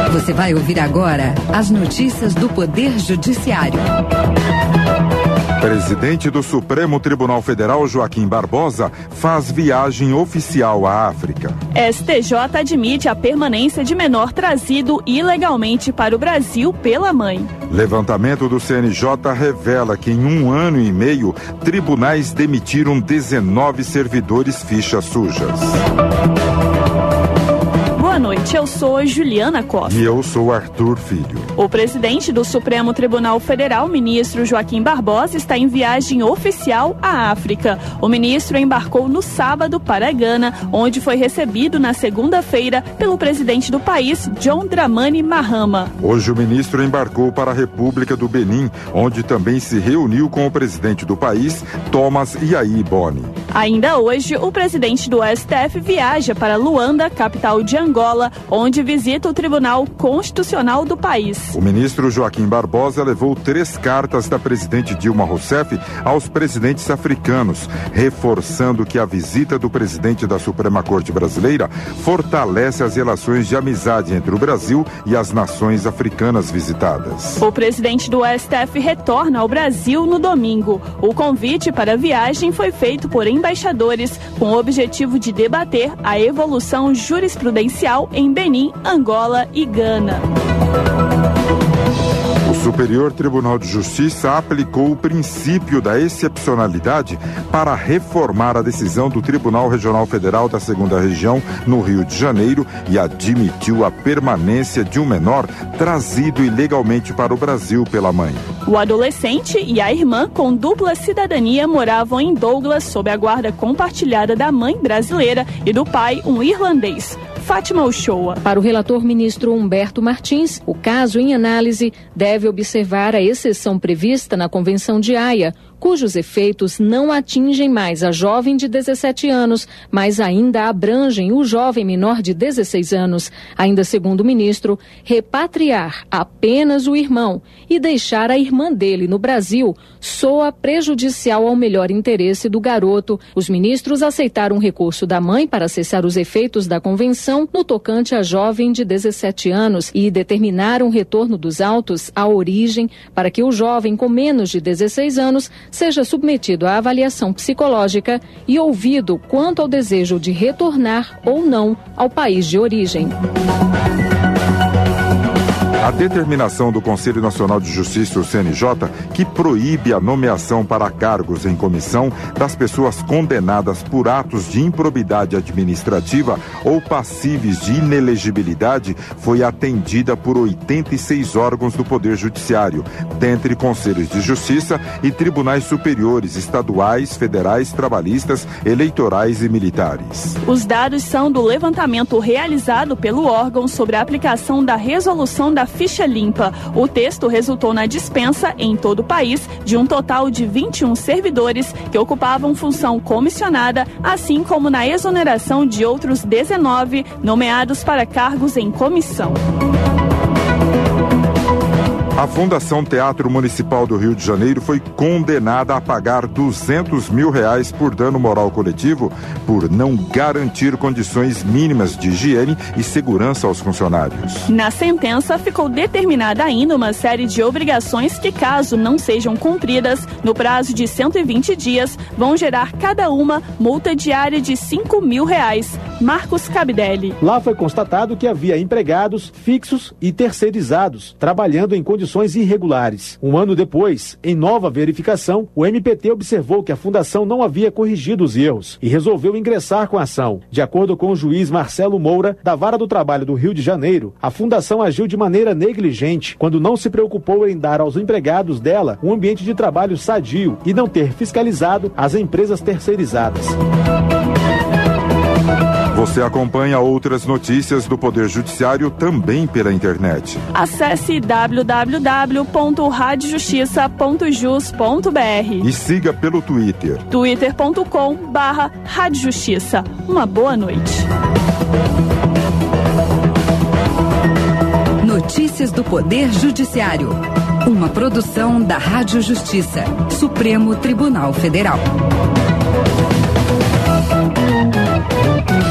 Você vai ouvir agora as notícias do Poder Judiciário. Presidente do Supremo Tribunal Federal, Joaquim Barbosa, faz viagem oficial à África. STJ admite a permanência de menor trazido ilegalmente para o Brasil pela mãe. Levantamento do CNJ revela que em 1 ano e meio, tribunais demitiram 19 servidores fichas sujas. Boa noite, eu sou Juliana Costa. E eu sou Arthur Filho. O presidente do Supremo Tribunal Federal, ministro Joaquim Barbosa, está em viagem oficial à África. O ministro embarcou no sábado para Gana, onde foi recebido na segunda-feira pelo presidente do país, John Dramani Mahama. Hoje o ministro embarcou para a República do Benin, onde também se reuniu com o presidente do país, Thomas Yayi Boni. Ainda hoje, o presidente do STF viaja para Luanda, capital de Angola, onde visita o Tribunal Constitucional do país. O ministro Joaquim Barbosa levou 3 cartas da presidente Dilma Rousseff aos presidentes africanos, reforçando que a visita do presidente da Suprema Corte Brasileira fortalece as relações de amizade entre o Brasil e as nações africanas visitadas. O presidente do STF retorna ao Brasil no domingo. O convite para a viagem foi feito por embaixadores com o objetivo de debater a evolução jurisprudencial em Benin, Angola e Gana. O Superior Tribunal de Justiça aplicou o princípio da excepcionalidade para reformar a decisão do Tribunal Regional Federal da 2ª Região, no Rio de Janeiro, e admitiu a permanência de um menor trazido ilegalmente para o Brasil pela mãe. O adolescente e a irmã, com dupla cidadania, moravam em Douglas sob a guarda compartilhada da mãe brasileira e do pai, um irlandês. Fátima Uchoa. Para o relator ministro Humberto Martins, o caso em análise deve observar a exceção prevista na Convenção de Haia, cujos efeitos não atingem mais a jovem de 17 anos, mas ainda abrangem o jovem menor de 16 anos. Ainda segundo o ministro, repatriar apenas o irmão e deixar a irmã dele no Brasil soa prejudicial ao melhor interesse do garoto. Os ministros aceitaram um recurso da mãe para cessar os efeitos da convenção no tocante à jovem de 17 anos e determinaram o retorno dos autos à origem para que o jovem com menos de 16 anos seja submetido à avaliação psicológica e ouvido quanto ao desejo de retornar ou não ao país de origem. A determinação do Conselho Nacional de Justiça, o CNJ, que proíbe a nomeação para cargos em comissão das pessoas condenadas por atos de improbidade administrativa ou passíveis de inelegibilidade, foi atendida por 86 órgãos do Poder Judiciário, dentre conselhos de justiça e tribunais superiores, estaduais, federais, trabalhistas, eleitorais e militares. Os dados são do levantamento realizado pelo órgão sobre a aplicação da resolução da ficha limpa. O texto resultou na dispensa, em todo o país, de um total de 21 servidores que ocupavam função comissionada, assim como na exoneração de outros 19 nomeados para cargos em comissão. A Fundação Teatro Municipal do Rio de Janeiro foi condenada a pagar R$200 mil por dano moral coletivo por não garantir condições mínimas de higiene e segurança aos funcionários. Na sentença, ficou determinada ainda uma série de obrigações que, caso não sejam cumpridas, no prazo de 120 dias, vão gerar cada uma multa diária de R$5 mil. Marcos Cabidelli. Lá foi constatado que havia empregados fixos e terceirizados, trabalhando em condições irregulares. Um ano depois, em nova verificação, o MPT observou que a Fundação não havia corrigido os erros e resolveu ingressar com a ação. De acordo com o juiz Marcelo Moura, da Vara do Trabalho do Rio de Janeiro, a Fundação agiu de maneira negligente quando não se preocupou em dar aos empregados dela um ambiente de trabalho sadio e não ter fiscalizado as empresas terceirizadas. Você acompanha outras notícias do Poder Judiciário também pela internet. Acesse www.radiojustiça.jus.br e siga pelo Twitter. twitter.com/radiojustiça. Uma boa noite. Notícias do Poder Judiciário. Uma produção da Rádio Justiça, Supremo Tribunal Federal.